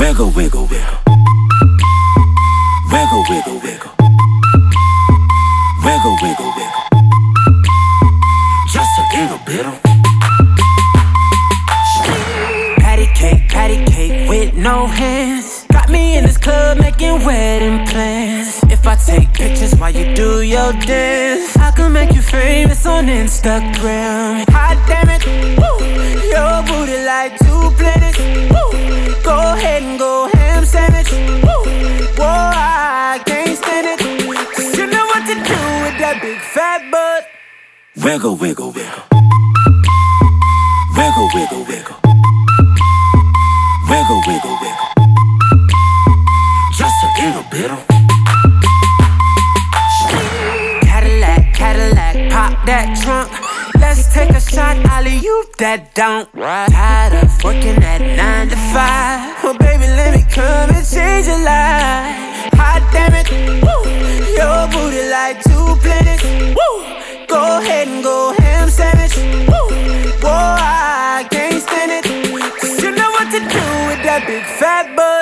Wiggle, wiggle, wiggle. Wiggle, wiggle, wiggle. Wiggle, wiggle, wiggle. Just a little bit of patty cake with no hands. Got me in this club making wedding plans. If I take pictures while you do your dance, I can make you famous on Instagram. Hot damn it, woo. Your booty like 2 planets, woo. Go ahead and go ham sandwich, woo. Whoa, I can't stand it, 'cause you know what to do with that big fat butt. Wiggle, wiggle, wiggle. Wiggle, wiggle, wiggle. Wiggle, wiggle, wiggle. Just a little bit of Cadillac, Cadillac, pop that trunk. Let's take a shot, alley-oop that don't. Tired of working at 9 to 5. Oh baby, let me come and change your life. Hot damn it, woo. Your booty like 2 planets, woo. Go ahead and go ham sandwich, woo. Whoa, I can't stand it, 'cause you know what to do with that big fat butt.